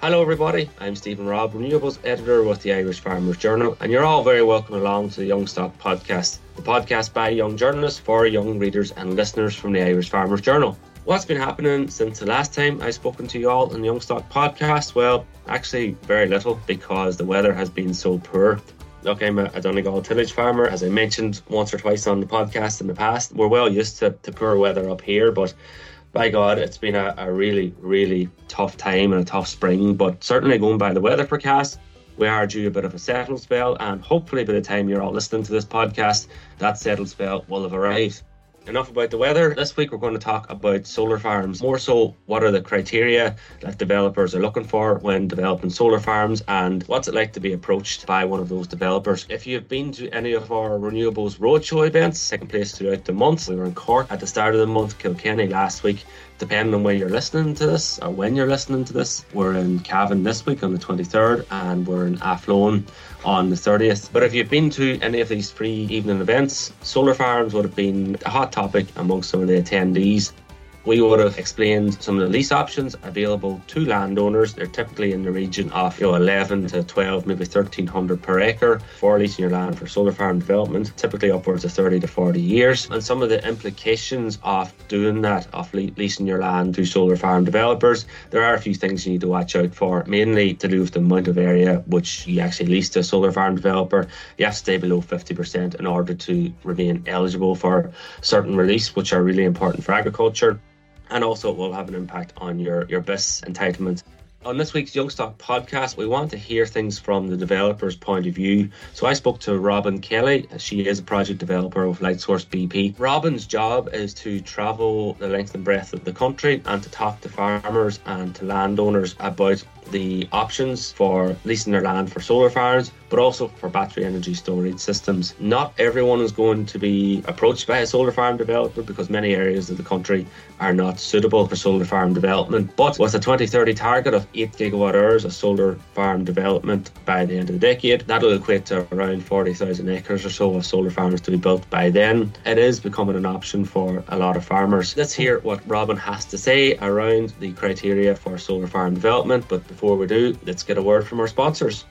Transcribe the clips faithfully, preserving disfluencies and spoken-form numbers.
Hello everybody, I'm Stephen Robb, Renewables Editor with the Irish Farmers Journal, and you're all very welcome along to the Young Stock Podcast, the podcast by young journalists for young readers and listeners from the Irish Farmers Journal. What's been happening since the last time I've spoken to you all in the Young Stock Podcast? Well, actually very little, because the weather has been so poor. Look, I'm a, a Donegal tillage farmer, as I mentioned once or twice on the podcast in the past. We're well used to, to poor weather up here, but by God, it's been a, a really, really tough time and a tough spring. But certainly going by the weather forecast, we are due a bit of a settled spell, and hopefully by the time you're all listening to this podcast, that settled spell will have arrived. Enough about the weather. This week we're going to talk about solar farms. More so, what are the criteria that developers are looking for when developing solar farms, and what's it like to be approached by one of those developers. If you've been to any of our Renewables Roadshow events taking place throughout the month, we were in Cork at the start of the month, Kilkenny last week. Depending on when you're listening to this or when you're listening to this, we're in Cavan this week on the twenty-third, and we're in Athlone on the thirtieth. But if you've been to any of these free evening events, solar farms would have been a hot topic amongst some of the attendees. We would have explained some of the lease options available to landowners. They're typically in the region of you know, eleven to twelve, maybe thirteen hundred per acre for leasing your land for solar farm development, typically upwards of thirty to forty years. And some of the implications of doing that, of le- leasing your land to solar farm developers, there are a few things you need to watch out for, mainly to do with the amount of area which you actually lease to a solar farm developer. You have to stay below fifty percent in order to remain eligible for certain reliefs, which are really important for agriculture. And also it will have an impact on your, your B I S entitlement. On this week's Young Stock Podcast, we want to hear things from the developer's point of view. So I spoke to Robin Kelly. She is a project developer with Lightsource B P. Robin's job is to travel the length and breadth of the country and to talk to farmers and to landowners about the options for leasing their land for solar farms, but also for battery energy storage systems. Not everyone is going to be approached by a solar farm developer because many areas of the country are not suitable for solar farm development. But with a twenty thirty target of eight gigawatt hours of solar farm development by the end of the decade, that'll equate to around forty thousand acres or so of solar farms to be built by then. It is becoming an option for a lot of farmers. Let's hear what Robin has to say around the criteria for solar farm development. But before we do, let's get a word from our sponsors.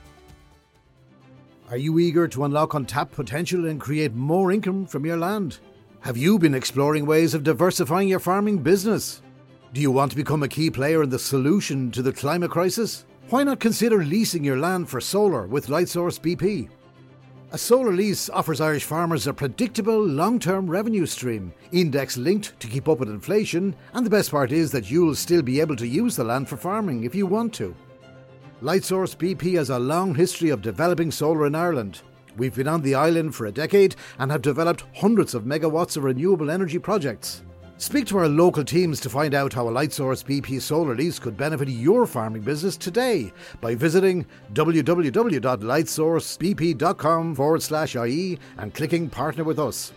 Are you eager to unlock untapped potential and create more income from your land? Have you been exploring ways of diversifying your farming business? Do you want to become a key player in the solution to the climate crisis? Why not consider leasing your land for solar with Lightsource B P? A solar lease offers Irish farmers a predictable long-term revenue stream, index-linked to keep up with inflation, and the best part is that you'll still be able to use the land for farming if you want to. Lightsource B P has a long history of developing solar in Ireland. We've been on the island for a decade and have developed hundreds of megawatts of renewable energy projects. Speak to our local teams to find out how a Lightsource B P solar lease could benefit your farming business today by visiting www.lightsourcebp.com forward slash IE and clicking Partner with Us.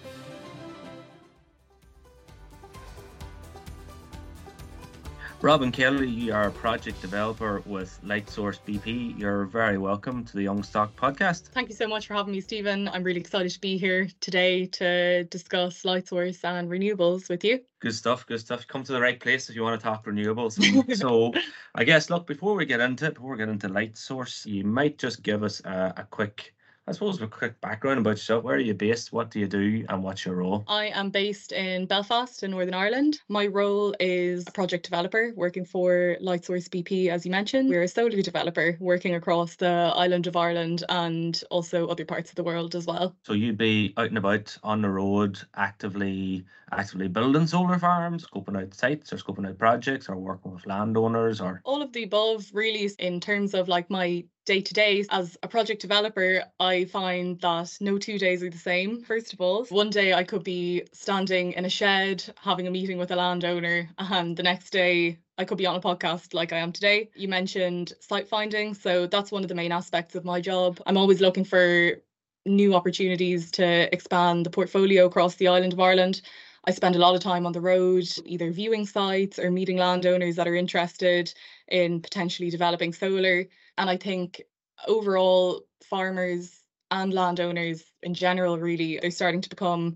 Robin Kelly, you are a project developer with Lightsource B P. You're very welcome to the Young Stock Podcast. Thank you so much for having me, Stephen. I'm really excited to be here today to discuss Lightsource and renewables with you. Good stuff, good stuff. Come to the right place if you want to talk renewables. So I guess, look, before we get into it, before we get into Lightsource, you might just give us a, a quick I suppose a quick background about yourself. Where are you based? What do you do? And what's your role? I am based in Belfast in Northern Ireland. My role is a project developer working for Lightsource B P, as you mentioned. We're a solar developer working across the island of Ireland and also other parts of the world as well. So you'd be out and about on the road actively actively building solar farms, scoping out sites or scoping out projects or working with landowners or? All of the above, really, in terms of like my day-to-day. As a project developer, I find that no two days are the same. First of all, one day I could be standing in a shed having a meeting with a landowner, and the next day I could be on a podcast like I am today. You mentioned site finding, so that's one of the main aspects of my job. I'm always looking for new opportunities to expand the portfolio across the island of Ireland. I spend a lot of time on the road, either viewing sites or meeting landowners that are interested in potentially developing solar. And I think overall, farmers and landowners in general, really, are starting to become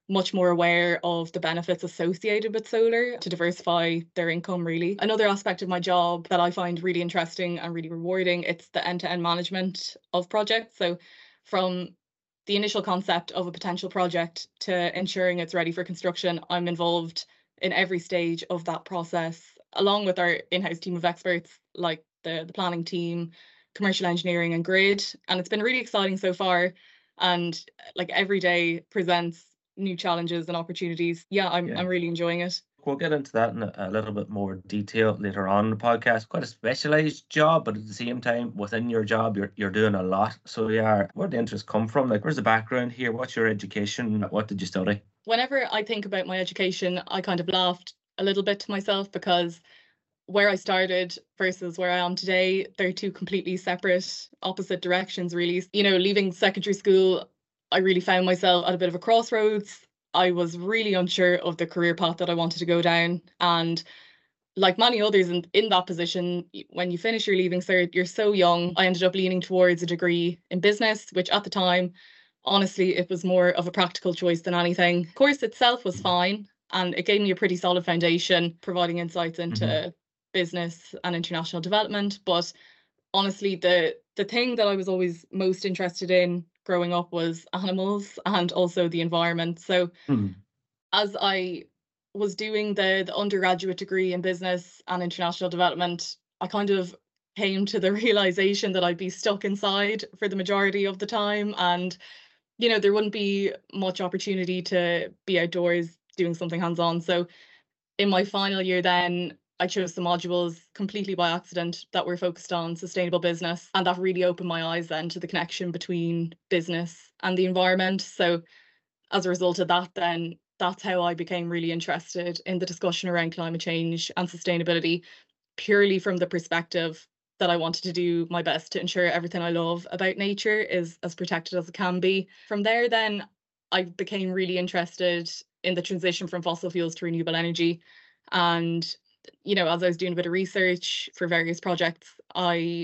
much more aware of the benefits associated with solar to diversify their income, really. Another aspect of my job that I find really interesting and really rewarding, it's the end-to-end management of projects. So from the initial concept of a potential project to ensuring it's ready for construction, I'm involved in every stage of that process, along with our in-house team of experts like the, the planning team, commercial engineering and grid. And it's been really exciting so far. And like every day presents new challenges and opportunities. Yeah, I'm yeah. I'm really enjoying it. We'll get into that in a, a little bit more detail later on in the podcast. Quite a specialised job, but at the same time, within your job, you're you're doing a lot. So yeah, where'd the interest come from? Like, where's the background here? What's your education? What did you study? Whenever I think about my education, I kind of laughed a little bit to myself because where I started versus where I am today, they're two completely separate, opposite directions, really. You know, leaving secondary school, I really found myself at a bit of a crossroads. I was really unsure of the career path that I wanted to go down. And like many others in, in that position, when you finish your leaving cert, you're so young. I ended up leaning towards a degree in business, which at the time, honestly, it was more of a practical choice than anything. The course itself was fine, and it gave me a pretty solid foundation, providing insights into mm-hmm. business and international development. But honestly, the the thing that I was always most interested in growing up was animals and also the environment. So mm. as I was doing the, the undergraduate degree in business and international development, I kind of came to the realization that I'd be stuck inside for the majority of the time. And, you know, there wouldn't be much opportunity to be outdoors doing something hands-on. So in my final year then, I chose the modules completely by accident that were focused on sustainable business. And that really opened my eyes then to the connection between business and the environment. So as a result of that, then that's how I became really interested in the discussion around climate change and sustainability, purely from the perspective that I wanted to do my best to ensure everything I love about nature is as protected as it can be. From there, then I became really interested in the transition from fossil fuels to renewable energy. And you know, as I was doing a bit of research for various projects, I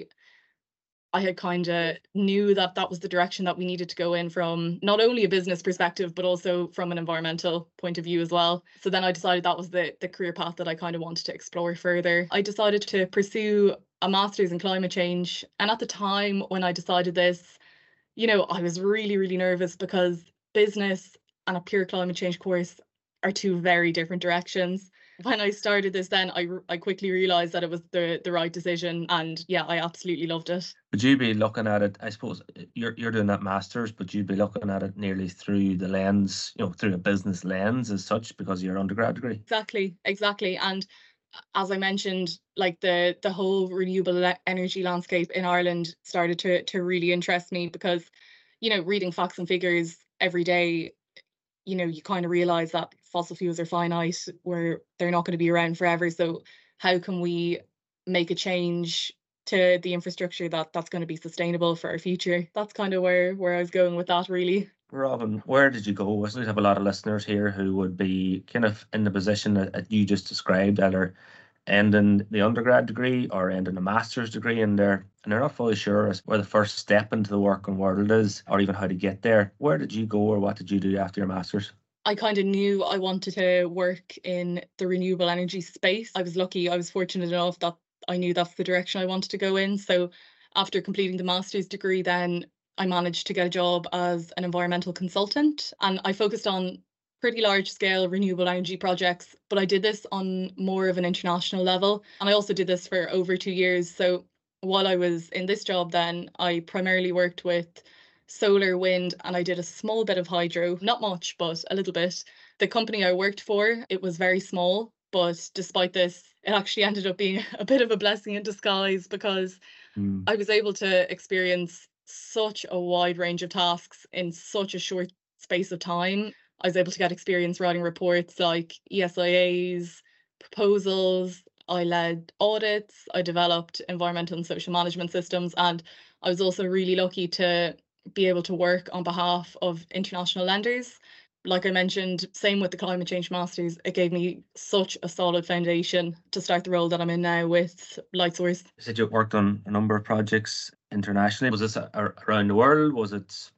I had kind of knew that that was the direction that we needed to go in from not only a business perspective, but also from an environmental point of view as well. So then I decided that was the, the career path that I kind of wanted to explore further. I decided to pursue a master's in climate change. And at the time when I decided this, you know, I was really, really nervous because business and a pure climate change course are two very different directions. When I started this then, I, I quickly realised that it was the, the right decision. And yeah, I absolutely loved it. Would you be looking at it, I suppose, you're you're doing that master's, but you'd be looking at it nearly through the lens, you know, through a business lens as such because of your undergrad degree? Exactly, exactly. And as I mentioned, like the, the whole renewable energy landscape in Ireland started to, to really interest me because, you know, reading facts and figures every day, you know, you kind of realize that fossil fuels are finite, where they're not going to be around forever. So how can we make a change to the infrastructure that that's going to be sustainable for our future? That's kind of where, where I was going with that, really. Robin, where did you go? We have a lot of listeners here who would be kind of in the position that, that you just described, either ending the undergrad degree or ending a master's degree, and they're and they're not fully sure as where the first step into the working world is, or even how to get there. Where did you go, or what did you do after your master's? I kind of knew I wanted to work in the renewable energy space. I was lucky, I was fortunate enough that I knew that's the direction I wanted to go in. So after completing the master's degree, then I managed to get a job as an environmental consultant, and I focused on pretty large scale renewable energy projects, but I did this on more of an international level. And I also did this for over two years. So while I was in this job then, I primarily worked with solar, wind, and I did a small bit of hydro, not much, but a little bit. The company I worked for, it was very small, but despite this, it actually ended up being a bit of a blessing in disguise because mm. I was able to experience such a wide range of tasks in such a short space of time. I was able to get experience writing reports like E S I As, proposals. I led audits. I developed environmental and social management systems. And I was also really lucky to be able to work on behalf of international lenders. Like I mentioned, same with the climate change masters, it gave me such a solid foundation to start the role that I'm in now with Lightsource. You said you worked on a number of projects internationally. Was this a, a, around the world? Was it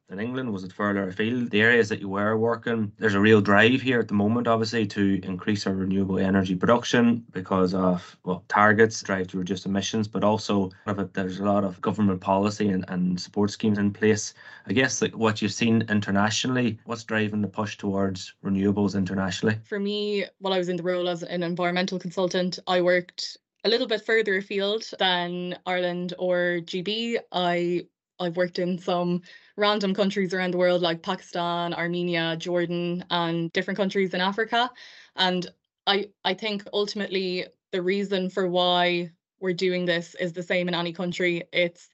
in England? Was it further afield? The areas that you were working, there's a real drive here at the moment, obviously, to increase our renewable energy production because of, well, targets, drive to reduce emissions, but also of it, there's a lot of government policy and, and support schemes in place. I guess like what you've seen internationally, what's driving the push towards renewables internationally? For me, while I was in the role as an environmental consultant, I worked a little bit further afield than Ireland or G B. I I've worked in some random countries around the world like Pakistan, Armenia, Jordan, and different countries in Africa. And I I think ultimately the reason for why we're doing this is the same in any country. It's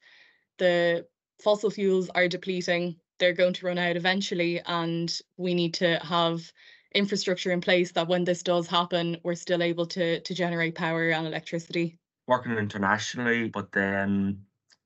the fossil fuels are depleting. They're going to run out eventually, and we need to have infrastructure in place that when this does happen, we're still able to to generate power and electricity. Working internationally, but then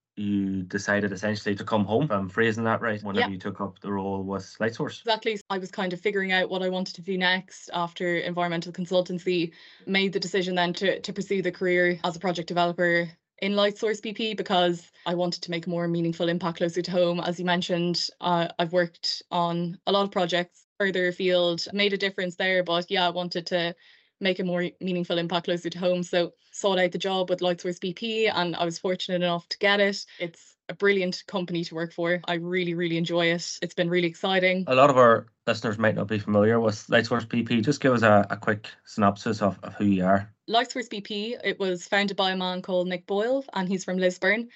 you decided essentially to come home, if I'm phrasing that right, whenever Yeah. you took up the role with Lightsource. Exactly. I was kind of figuring out what I wanted to do next after environmental consultancy, made the decision then to to pursue the career as a project developer in Lightsource B P because I wanted to make a more meaningful impact closer to home. As you mentioned, uh, I've worked on a lot of projects further afield, made a difference there, but yeah, I wanted to make a more meaningful impact closer to home. So sought out the job with Lightsource B P and I was fortunate enough to get it. It's a brilliant company to work for. I really, really enjoy it. It's been really exciting. A lot of our listeners might not be familiar with Lightsource B P. Just give us a, a quick synopsis of, of who you are. Lightsource B P, it was founded by a man called Nick Boyle and he's from Lisburn.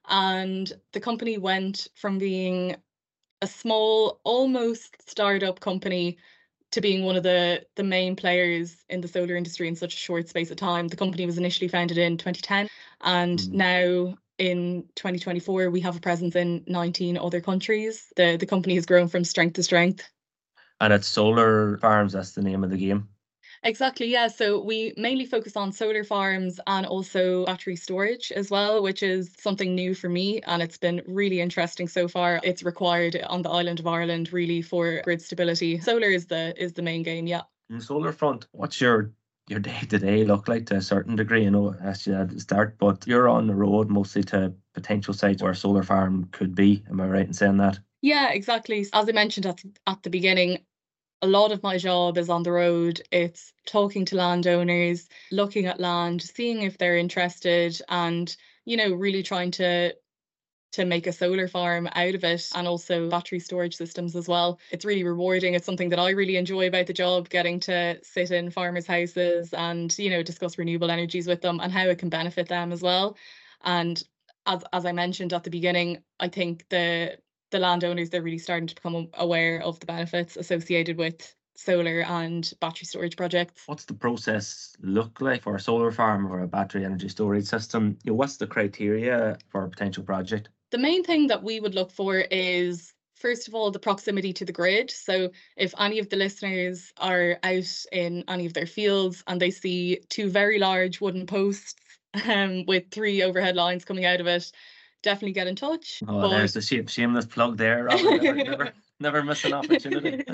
And the company went from being a small, almost startup company to being one of the, the main players in the solar industry in such a short space of time. The company was initially founded in twenty ten and mm. now in twenty twenty-four, we have a presence in nineteen other countries. The, the company has grown from strength to strength. And it's solar farms, that's the name of the game. Exactly, yeah. So we mainly focus on solar farms and also battery storage as well, which is something new for me. And it's been really interesting so far. It's required on the island of Ireland really for grid stability. Solar is the is the main game, yeah. On the solar front, what's your your day-to-day look like to a certain degree? I know I asked you at the start, but you're on the road mostly to potential sites where a solar farm could be. Am I right in saying that? Yeah, exactly. As I mentioned at, at the beginning, a lot of my job is on the road. It's talking to landowners, looking at land, seeing if they're interested and, you know, really trying to to make a solar farm out of it and also battery storage systems as well. It's really rewarding. It's something that I really enjoy about the job, getting to sit in farmers' houses and, you know, discuss renewable energies with them and how it can benefit them as well. And as as I mentioned at the beginning, I think the the landowners, they're really starting to become aware of the benefits associated with solar and battery storage projects. What's the process look like for a solar farm or a battery energy storage system? You know, what's the criteria for a potential project? The main thing that we would look for is, first of all, the proximity to the grid. So if any of the listeners are out in any of their fields and they see two very large wooden posts um, with three overhead lines coming out of it, definitely get in touch. Oh, but... there's the shame, shameless plug there. Robert. Never, never, never miss an opportunity.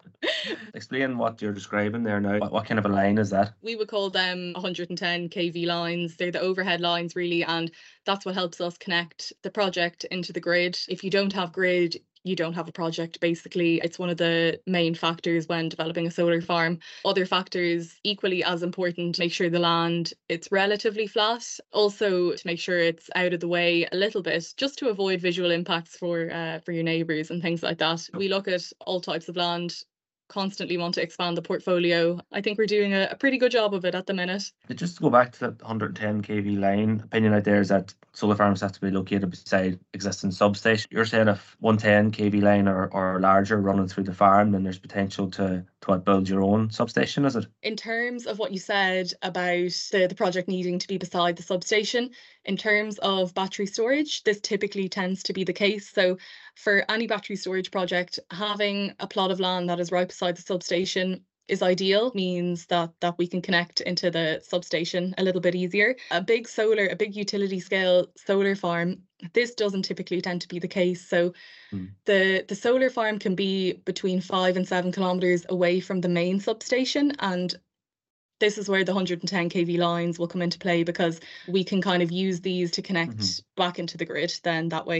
Explain what you're describing there now. What, what kind of a line is that? We would call them one hundred ten K V lines. They're the overhead lines really, and that's what helps us connect the project into the grid. If you don't have grid, you don't have a project, basically. It's one of the main factors when developing a solar farm. Other factors equally as important: make sure the land, it's relatively flat. Also to make sure it's out of the way a little bit, just to avoid visual impacts for uh, for your neighbours and things like that. We look at all types of land, constantly want to expand the portfolio. I think we're doing a, a pretty good job of it at the minute. Just to go back to that one hundred ten K V line, opinion out there is that solar farms have to be located beside existing substation. You're saying if one hundred ten K V line or, or larger running through the farm, then there's potential to, to what, build your own substation, is it? In terms of what you said about the, the project needing to be beside the substation, in terms of battery storage, this typically tends to be the case. So for any battery storage project, having a plot of land that is right beside the substation is ideal, means that that we can connect into the substation a little bit easier. A big solar, a big utility scale solar farm, this doesn't typically tend to be the case. So mm. the, the solar farm can be between five and seven kilometres away from the main substation, and this is where the one hundred ten K V lines will come into play, because we can kind of use these to connect mm-hmm. back into the grid then that way.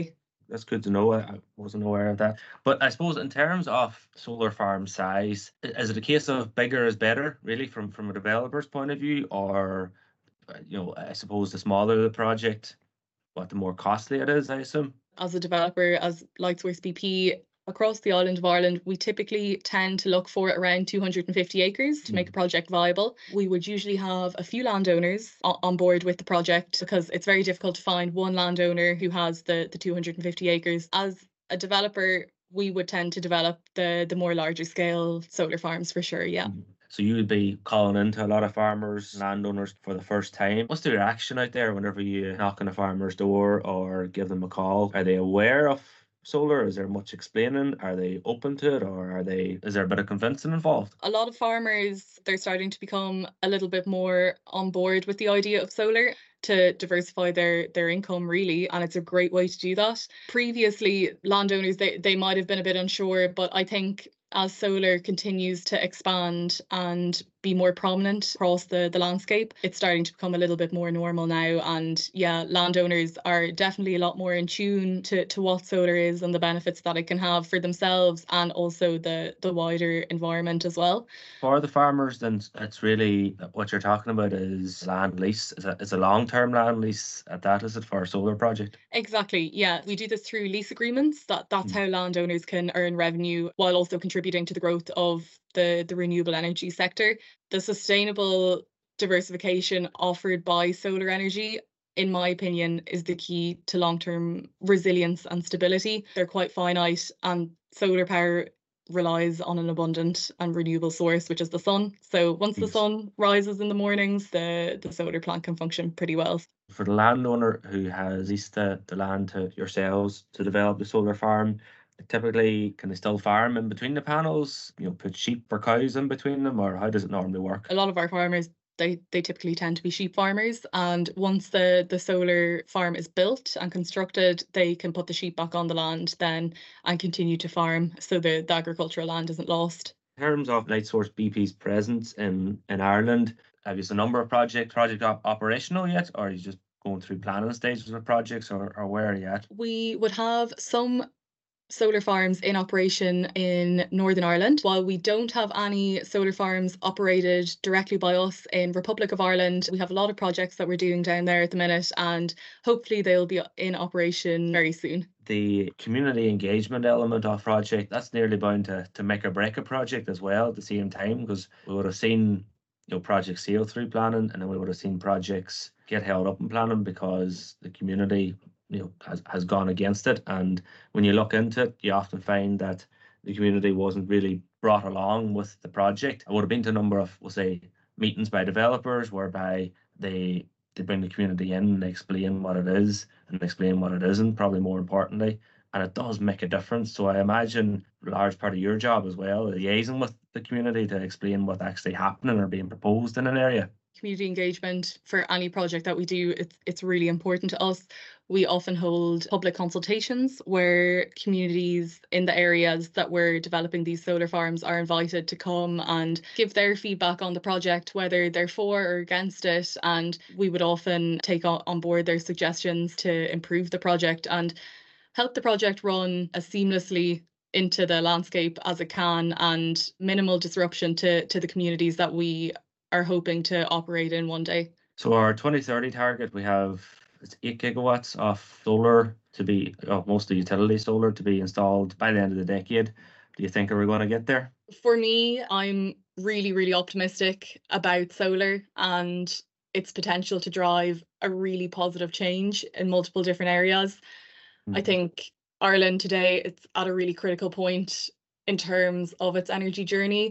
That's good to know. I, I wasn't aware of that. But I suppose in terms of solar farm size, i- is it a case of bigger is better, really, from from a developer's point of view, or uh, you know, I suppose the smaller the project, what the more costly it is, I assume. As a developer, as Lightsource B P, across the island of Ireland, we typically tend to look for around two hundred fifty acres to make a project viable. We would usually have a few landowners o- on board with the project because it's very difficult to find one landowner who has the, the two hundred fifty acres. As a developer, we would tend to develop the, the more larger scale solar farms for sure, yeah. Mhm. So you would be calling into a lot of farmers, landowners for the first time. What's the reaction out there whenever you knock on a farmer's door or give them a call? Are they aware of solar? Is there much explaining? Are they open to it, or are they? Is there a bit of convincing involved? A lot of farmers, they're starting to become a little bit more on board with the idea of solar to diversify their their income, really, and it's a great way to do that. Previously, landowners, they, they might have been a bit unsure, but I think as solar continues to expand and be more prominent across the, the landscape, it's starting to become a little bit more normal now. And yeah, landowners are definitely a lot more in tune to, to what solar is and the benefits that it can have for themselves and also the, the wider environment as well. For the farmers, then it's really what you're talking about is land lease. It's a, it's a long-term land lease at that, is it, for a solar project? Exactly. Yeah. We do this through lease agreements. That that's Mm. how landowners can earn revenue while also contributing to the growth of the, the renewable energy sector. The sustainable diversification offered by solar energy, in my opinion, is the key to long-term resilience and stability. They're quite finite, and solar power relies on an abundant and renewable source, which is the sun. So once the Yes. sun rises in the mornings, the, the solar plant can function pretty well. For the landowner who has leased the, the land to yourselves to develop the solar farm, typically can they still farm in between the panels? You know, put sheep or cows in between them, or how does it normally work? A lot of our farmers, they they typically tend to be sheep farmers, and once the the solar farm is built and constructed, they can put the sheep back on the land then and continue to farm, so the, the agricultural land isn't lost. In terms of Lightsource B P's presence in, in Ireland, have you a number of projects, project op- operational yet, or are you just going through planning stages of projects, or, or where are you at? We would have some solar farms in operation in Northern Ireland. While we don't have any solar farms operated directly by us in Republic of Ireland, we have a lot of projects that we're doing down there at the minute, and hopefully they'll be in operation very soon. The community engagement element of project, that's nearly bound to, to make or break a project as well at the same time, because we would have seen, you know, projects sail through planning, and then we would have seen projects get held up in planning because the community, you know, has, has gone against it. And when you look into it, you often find that the community wasn't really brought along with the project. I would have been to a number of, we'll say, meetings by developers whereby they they bring the community in and they explain what it is and explain what it isn't, probably more importantly. And it does make a difference. So I imagine a large part of your job as well is liaising with the community to explain what's actually happening or being proposed in an area. Community engagement for any project that we do, it's it's really important to us. We often hold public consultations where communities in the areas that we're developing these solar farms are invited to come and give their feedback on the project, whether they're for or against it. And we would often take on board their suggestions to improve the project and help the project run as seamlessly into the landscape as it can and minimal disruption to, to the communities that we are hoping to operate in one day. So our twenty thirty target, we have it's eight gigawatts of solar to be, oh, mostly utility solar to be installed by the end of the decade. Do you think we're going to get there? For me, I'm really, really optimistic about solar and its potential to drive a really positive change in multiple different areas. Mm. I think Ireland today, it's at a really critical point in terms of its energy journey.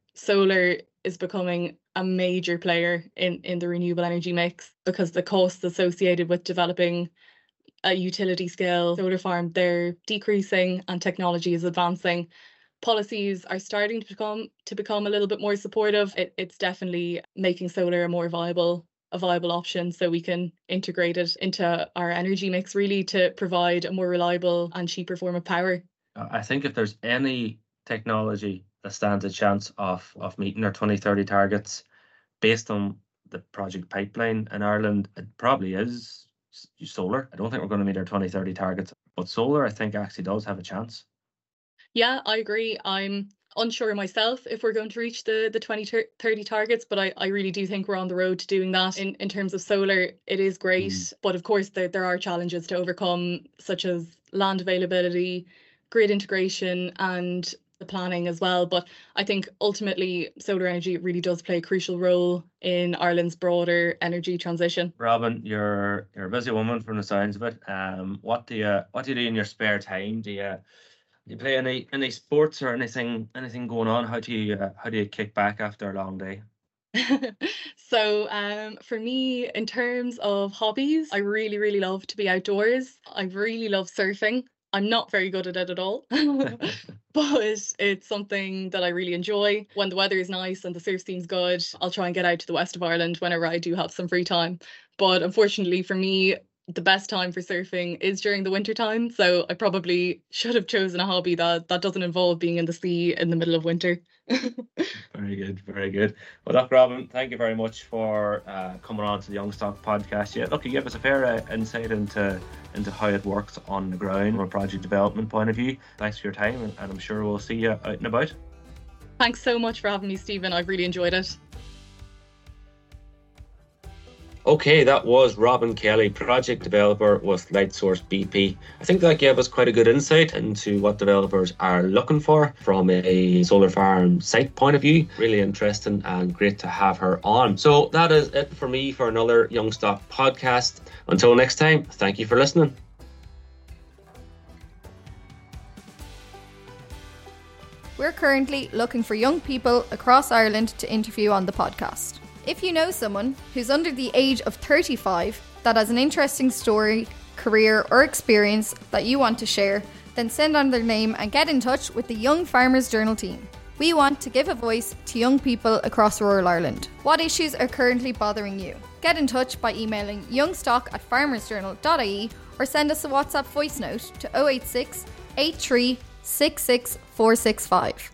Solar is becoming a major player in, in the renewable energy mix because the costs associated with developing a utility scale solar farm, they're decreasing and technology is advancing. Policies are starting to become to become a little bit more supportive. It, it's definitely making solar a more viable a viable option so we can integrate it into our energy mix really to provide a more reliable and cheaper form of power. I think if there's any technology that stands a chance of, of meeting our twenty thirty targets based on the project pipeline in Ireland, it probably is s- solar. I don't think we're going to meet our twenty thirty targets but solar, I think, actually does have a chance. Yeah, I agree. I'm unsure myself if we're going to reach the, the twenty thirty targets, but I, I really do think we're on the road to doing that. In, in terms of solar, it is great, mm. but of course there, there are challenges to overcome, such as land availability, grid integration, and the planning as well. But I think ultimately solar energy really does play a crucial role in Ireland's broader energy transition. Robin, you're you're a busy woman from the sounds of it. Um, what do you what do you do in your spare time? Do you do you play any any sports or anything anything going on? How do you uh, how do you kick back after a long day? So um, for me, in terms of hobbies, I really, really love to be outdoors. I really love surfing. I'm not very good at it at all, but it's something that I really enjoy. When the weather is nice and the surf seems good, I'll try and get out to the west of Ireland whenever I do have some free time. But unfortunately for me, the best time for surfing is during the winter time. So I probably should have chosen a hobby that, that doesn't involve being in the sea in the middle of winter. Very good, very good. Well, look, Robin, thank you very much for uh, coming on to the Youngstock podcast. Yeah, look, you gave us a fair uh, insight into into how it works on the ground from a project development point of view. Thanks for your time, and, and I'm sure we'll see you out and about. Thanks so much for having me, Stephen. I've really enjoyed it. Okay, that was Robin Kelly, project developer with Lightsource B P. I think that gave us quite a good insight into what developers are looking for from a solar farm site point of view. Really interesting and great to have her on. So that is it for me for another Youngstock podcast. Until next time, thank you for listening. We're currently looking for young people across Ireland to interview on the podcast. If you know someone who's under the age of thirty-five that has an interesting story, career or experience that you want to share, then send on their name and get in touch with the Young Farmers Journal team. We want to give a voice to young people across rural Ireland. What issues are currently bothering you? Get in touch by emailing youngstock at farmersjournal dot I E or send us a WhatsApp voice note to oh eight six, eight three, six six four six five.